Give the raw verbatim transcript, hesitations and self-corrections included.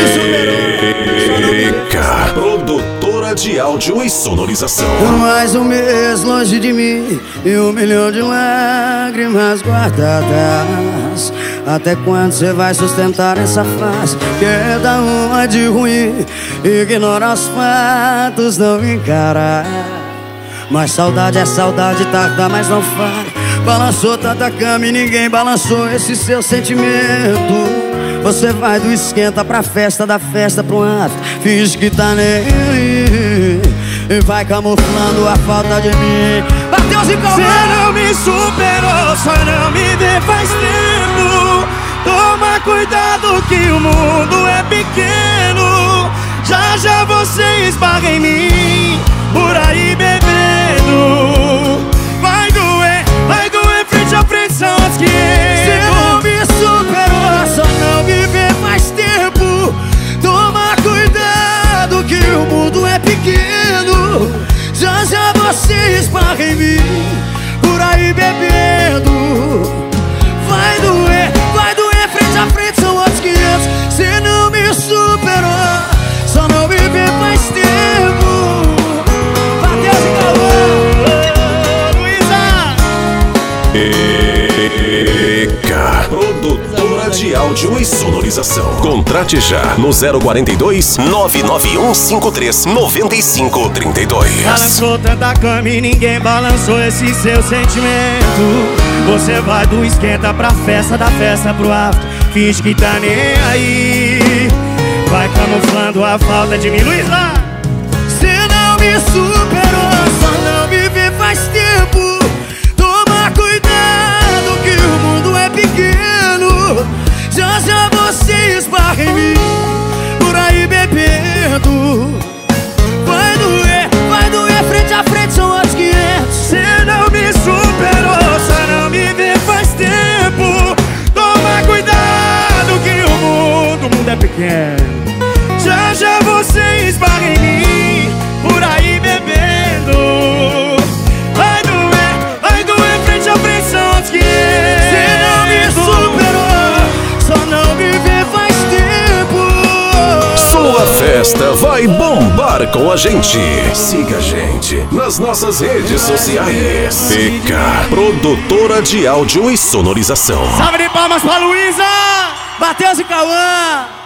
Fica. Produtora de áudio e sonorização. Mais um mês longe de mim e um milhão de lágrimas guardadas. Até quando você vai sustentar essa face? Quer dar uma de ruim, ignora os fatos, não encara. Mas saudade é saudade, tarda, mas não fala. Balançou tanta cama e ninguém balançou esse seu sentimento. Você vai do esquenta pra festa, da festa pro after, finge que tá nem aí e vai camuflando a falta de mim. Bateu e calma. Você não me superou, só não me vê faz tempo. Toma cuidado que o mundo é pequeno. Já já você esbarra em mim, por aí bebendo. Vai doer, vai doer frente a frente, são as que Você não me superou, só não me vê faz tempo. Toma cuidado que o mundo é pequeno. Já já você esbarra em mim, por aí bebendo. Vai doer, vai doer frente a frente, são outros quinhentos. Você não me superou, só não me vê faz tempo. Bateu de calor, Luísa. Fica. Produtora de áudio e sonorização. Contrate já no zero quarenta e dois, nove nove um cinco três, nove cinco três dois. Balançou tanta cama e ninguém balançou esse seu sentimento. Você vai do esquenta pra festa, da festa pro after, finge que tá nem aí, vai camuflando a falta de mim, Luísa. Você não me superou, só não me vê faz tempo. Toma cuidado que o mundo é pequeno. Já já você esbarra em mim, por aí bebendo. Vai doer, vai doer frente a frente, são outros quinhentos. Você não me superou, só não me vê faz tempo. Toma cuidado que o mundo, o mundo é pequeno. Já já você esbarra em mim, por aí bebendo. Vai doer, vai doer frente a frente, são outros quinhentos. Você não me superou, só não me vê faz tempo. Sua festa vai bombar com a gente. Siga a gente nas nossas redes sociais. Fica. Produtora de áudio e sonorização. Salve de palmas pra Luísa. Bateu de Cauã.